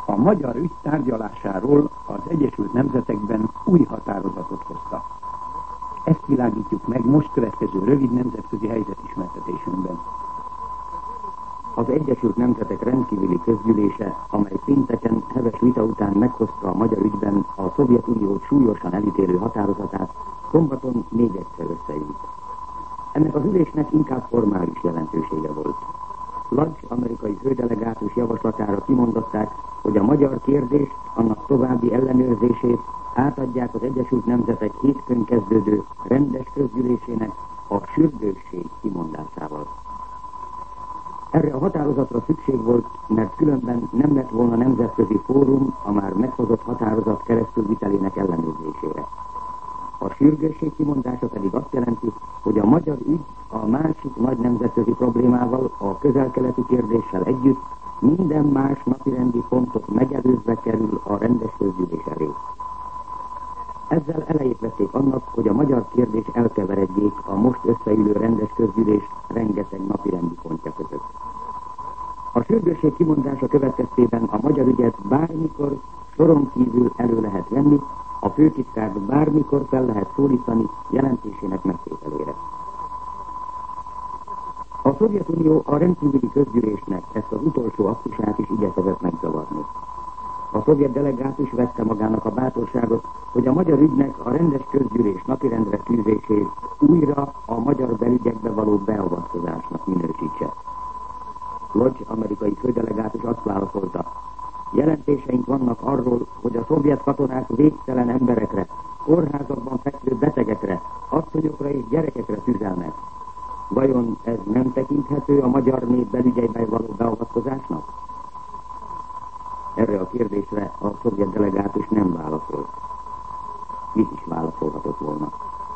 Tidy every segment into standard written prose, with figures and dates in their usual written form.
A magyar ügy tárgyalásáról az Egyesült Nemzetekben új határozatot hoztak. Ezt világítjuk meg most következő rövid nemzetközi helyzetismertetésünkben. Az Egyesült Nemzetek rendkívüli közgyűlése, amely pénteken heves vita után meghozta a magyar ügyben a Szovjetuniót súlyosan elítélő határozatát, szombaton még egyszer összeült. Ennek az ülésnek inkább formális jelentősége volt. Lodge amerikai fődelegátus javaslatára kimondották, hogy a magyar kérdést, annak további ellenőrzését átadják az Egyesült Nemzetek hétfőn kezdődő rendes közgyűlésének a sürgősség kimondásával. Erre a határozatra szükség volt, mert különben nem lett volna nemzetközi fórum a már meghozott határozat keresztülvitelének ellenőrzésére. A sürgősség kimondása pedig azt jelenti, hogy a magyar ügy a másik nagy nemzetközi problémával, a közel-keleti kérdéssel együtt minden más napirendi pontot megelőzve kerül a rendes közgyűlés elé. Ezzel elejét vették annak, hogy a magyar kérdés elkeveredjék a most összeülő rendes közgyűlés rengeteg napirendi pontja között. A sürgősség kimondása következtében a magyar ügyet bármikor soron kívül elő lehet venni, a főtitkárt bármikor fel lehet szólítani jelentésének megtételére. A Szovjetunió a rendkívüli közgyűlésnek ezt az utolsó aktusát is igyekezett megzavarni. A szovjet delegátus vette magának a bátorságot, hogy a magyar ügynek a rendes közgyűlés napirendre tűzését újra a magyar belügyekbe való beavatkozásnak minősítse. Lodge amerikai fődelegátus azt válaszolta: jelentéseink vannak arról, hogy a szovjet katonák végtelen emberekre, kórházakban fekvő betegekre, asszonyokra és gyerekekre tüzelnek. Vajon ez nem tekinthető a magyar nép belügyeibe való beavatkozásnak? Erre a kérdésre a szovjet delegátus nem válaszolt. Mit is válaszolhatott volna?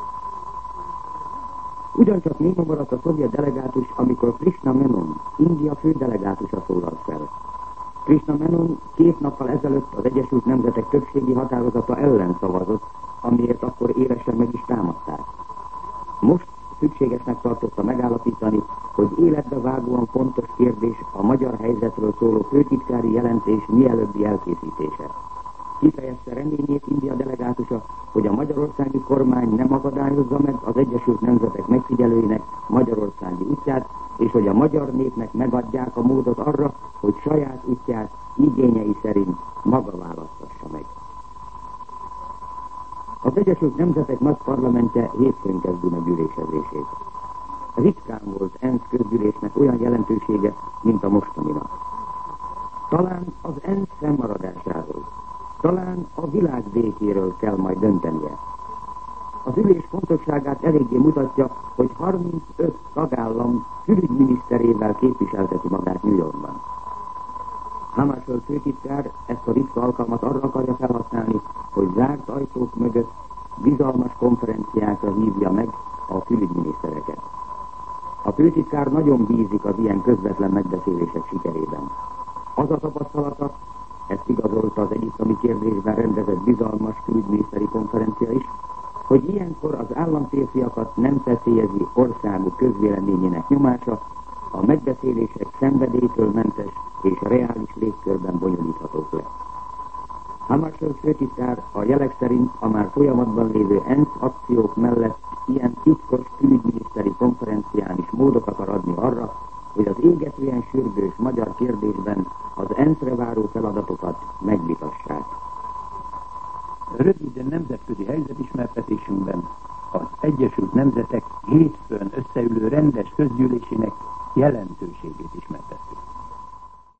Ugyancsak néma maradt a szovjet delegátus, amikor Krishna Menon, India fődelegátusa szólalt fel. Krishna Menon 2 nappal ezelőtt az Egyesült Nemzetek többségi határozata ellen szavazott, amiért akkor élesen meg is támadták. Most szükségesnek tartotta megállapítani, hogy életbe vágóan fontos kérdés a magyar helyzetről szóló főtitkári jelentés mielőbbi elkészítése. Kifejezte reményét India delegátusa, hogy a magyarországi kormány nem akadályozza meg az Egyesült Nemzetek megfigyelőinek magyarországi útját, és hogy a magyar népnek megadják a módot arra, hogy saját útját igényei szerint maga választassa meg. Az Egyesült Nemzetek nagy parlamentje hétfőn kezdi meg ülésezését. Ritkán volt ENSZ közgyűlésnek olyan jelentősége, mint a mostaninak. Talán az ENSZ fennmaradásáról, talán a világ békéről kell majd döntenie. Az ülés fontosságát eléggé mutatja, hogy 35 tagállam külügyminiszterével képviselteti magát New Yorkban. Hammarskjöld főtitkár ezt a ritka alkalmat arra akarja felhasználni, hogy zárt ajtók mögött bizalmas konferenciákra hívja meg a külügyminisztereket. A főtitkár nagyon bízik az ilyen közvetlen megbeszélések sikerében. Az a tapasztalata, ezt igazolta az egyiptomi kérdésben rendezett bizalmas külügyminiszteri konferencia is, hogy ilyenkor az államférfiakat nem veszélyezi országuk közvéleményének nyomása, a megbeszélések szenvedélytől mentes és reális légkörben bonyolíthatók le. Hammarskjöld főtitkár a jelek szerint a már folyamatban lévő ENSZ akciók mellett ilyen titkos külügyminiszteri konferencián is módot akar adni arra, hogy az égetően sürgős magyar kérdésben az ENSZ-re váró feladatokat megvitassák. Rövid nemzetközi helyzetismertetésünkben az Egyesült Nemzetek hétfőn összeülő rendes közgyűlésének jelentőségét ismertettük.